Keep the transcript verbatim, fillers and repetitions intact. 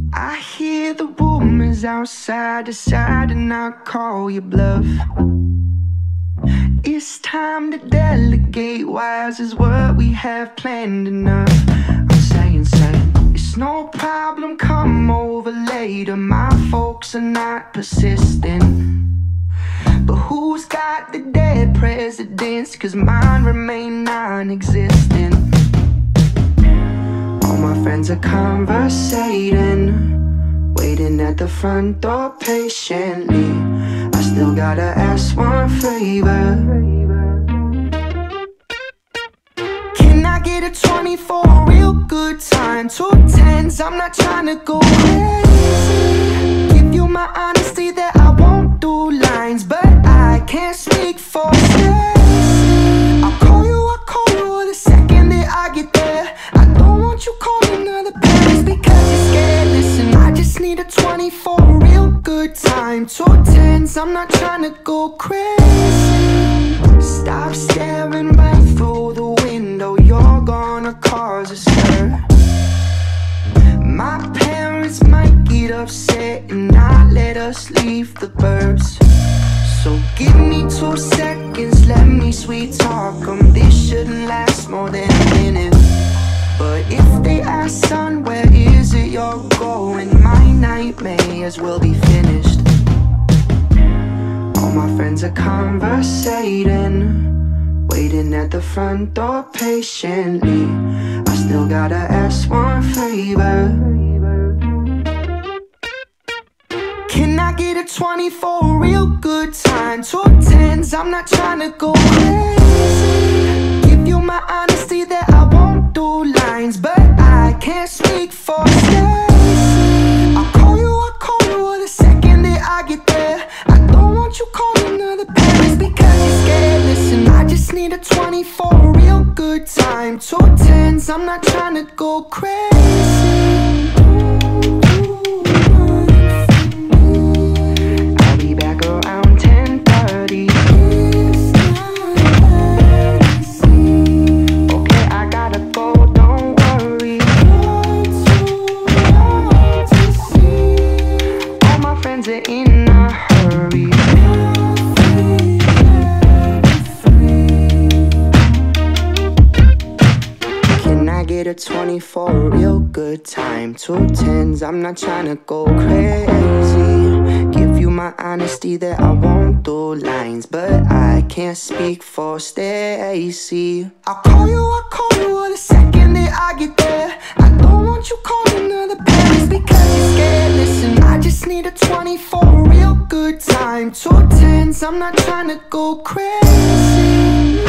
I hear the rumors outside, decide and not call your bluff. It's time to delegate, wise is what we have planned enough. I'm saying, saying, it's no problem, come over later. My folks are not persistent. But who's got the dead presidents? Cause mine remain non-existent. All my friends are conversating, waiting at the front door patiently. I still gotta ask one favor. Can I get a twenty-four real good time? Two tens, I'm not trying to go crazy. Give you my honesty that I won't do lines, but I can't speak for Stacy. I'll call you, I'll call you the second that I get there. I don't want you calling other parents because you're scared. Listen, I just need a twenty-four real good time. Two tens, I'm not trying to go crazy. Stop staring right through the window, you're gonna cause a stir. My parents might get upset and not let us leave the burbs. So give me two seconds, let me sweet talk 'em. This shouldn't last more than a minute. But if they ask, son, where is it you're going? My nightmares will be finished. All my friends are conversating, waiting at the front door patiently. I still gotta ask one favor. Can I get a twenty-four real good time? Two tens, I'm not trying to go crazy. Give you my honesty that I won't do lines, but I can't speak for Stacy. I'll call you, I'll call you the second that I get there. I don't want you calling other parents because you're scared. Listen, I just need a twenty-four real good time. Two tens, I'm not trying to go crazy. I'll be back around ten thirty. Okay, I gotta go, don't worry. All my friends are in a hurry. Can I get a twenty-four real good time? Two tens, I'm not trying to go crazy. Give you my honesty that I won't do lines, but I can't speak for Stacy. I'll call you, I'll call you the second that I get there. I don't want you calling other parents because you're scared. Listen, I just need a twenty-four real good time. Two tens, I'm not trying to go crazy.